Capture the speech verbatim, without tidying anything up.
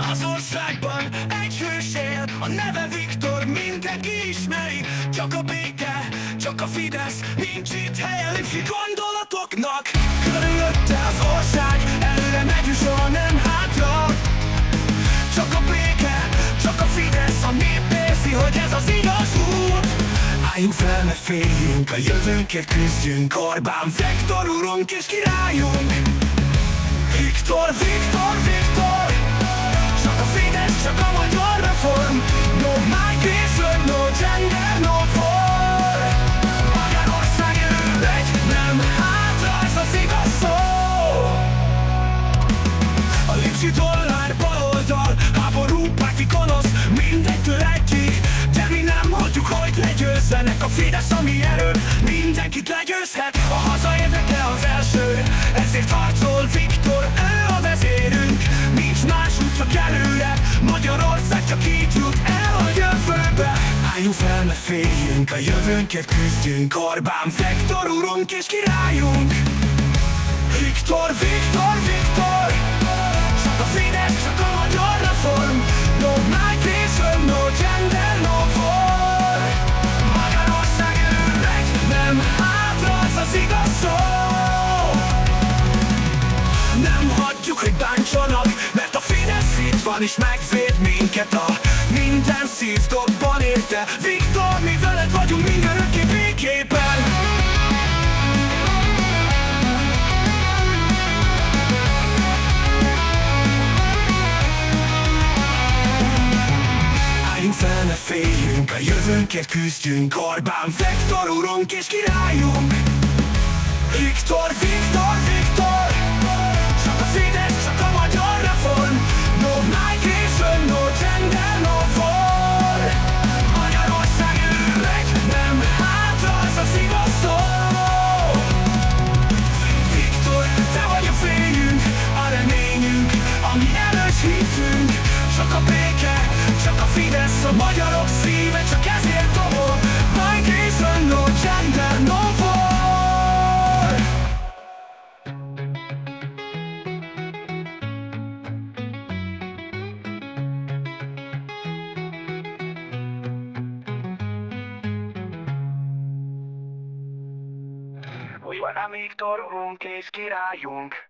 Az országban egy hős él, a neve Viktor, mindenki ismeri. Csak a béke, csak a Fidesz, nincs itt helye lipsi gondolatoknak. Körülötte az ország, előre megy, soha nem hátra. Csak a béke, csak a Fidesz, a nép érzi, hogy ez az igaz út. Álljunk fel, ne féljünk, a jövőnkért küzdjünk. Orbán Viktor urunk és királyunk. Viktor, Viktor, Viktor, csak a Fidesz, csak a magyar reform. No migration, no gender, no war. Magyarország előregy, nem hátra, ez az igaz szó. A lipsi dollár baloldal, háború, párti gonosz, mindegytől egyik. De mi nem hagyjuk, hogy legyőzzenek. A Fidesz, ami erő, mindenkit legyőzhet. A haza érdeke az első, ezért harcol Viktor, ő a vezérünk. Nincs más út, csak előre, Magyarország csak így jut el a jövőbe. Álljunk fel, ne féljünk, a jövőnkért küzdjünk. Orbán Viktor urunk és királyunk. Viktor, Viktor, Viktor, csak a Fidesz, csak a magyar reform. No migration, no gender, no war. Magyarország előregy, nem hátra, ez az igaz szó. Nem hagyjuk, hogy bántsanak, mert a Fidesz itt van és megvéd minket. A minden szív dobban érte. Viktor, mi veled vagyunk mindörökké békében. Álljunk fel, ne féljünk, a jövőnkért küzdjünk. Orbán Viktor urunk és királyunk. Viktor, Viktor, Viktor, csak a Fidesz, csak a magyar reform. No migration, no gender, no war. Magyarország előregy, nem hátra, ez az igaz szó. Viktor, te vagy a fényünk, a reményünk, ami erős hitünk. Csak a béke, csak a Fidesz, a magyarok szíve, csak ezért dobol. Migration, no gender, no war. Orbán Viktor urunk és királyunk.